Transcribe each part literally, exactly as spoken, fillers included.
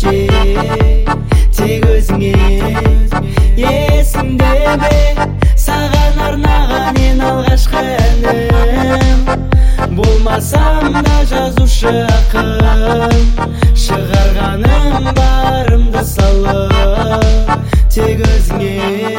бе тек өзіңе есіңде ме саған арнаған ең алғашқы әнім болмасам да жазушы ақын шығарғаным барымды салып тек өзіңе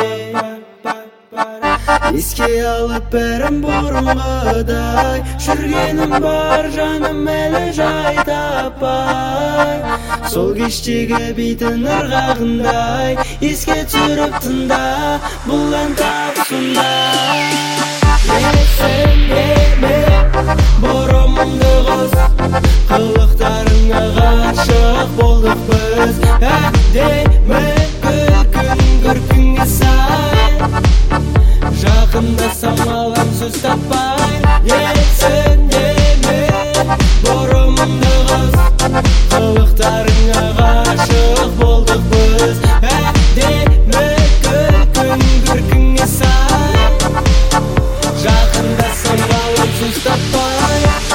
еске алып бәрін бұрынғыдай жүргенім бар жаным әлі жай таппай сол кештегі бидің ырғағындай еске түсіріп тыңда бұл ән тап сондай есіңде ме бұрымыңды қос қылықтарыңа ғашық болдық біз әдемі күлкің күркіңе сай жақындасам алам сөз таппай есіңде ме бұрымыңды қос қылықтарыңа ғашық болдық біз әдемі күлкің күркіңе сай жақындасам алам сөз таппай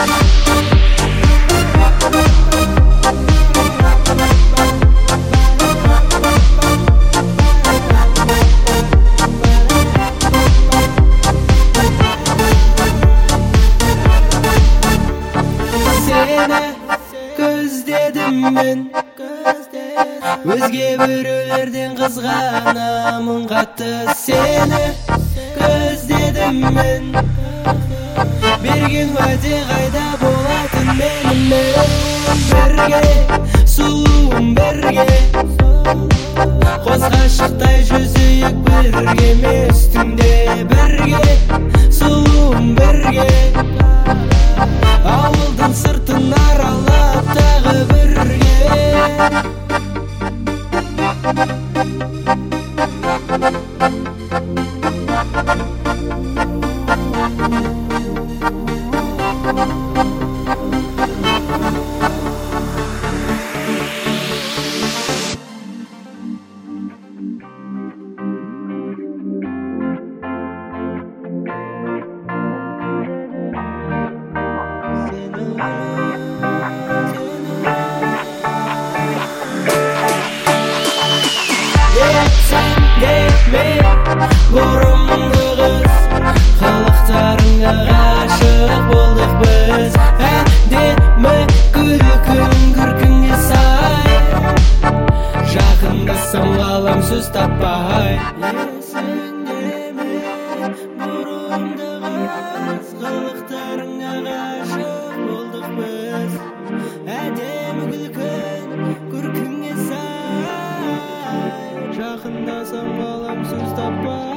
көздедім мен өзге біреулерден қызғанамын қатты сені көздедім мен берген уәде қайда болатын менімен бірге сұлуым бірге қос ғашықтай жүзейік бірге ме үстіңде бірге сұлуым бірге ауылдың сыртын аралап тағы бірге есіңде ме бұрымыңды қыз қылықтарыңа ғашық болдық біз әдемі күлкің күркіңе сай жақындасам қалам сөз таппай есіңде ме бұрымыңды қыз қылықтарыңа ғашық болдық біз әдемі күлкің күркіңе сай жақындасам қалам сөз таппай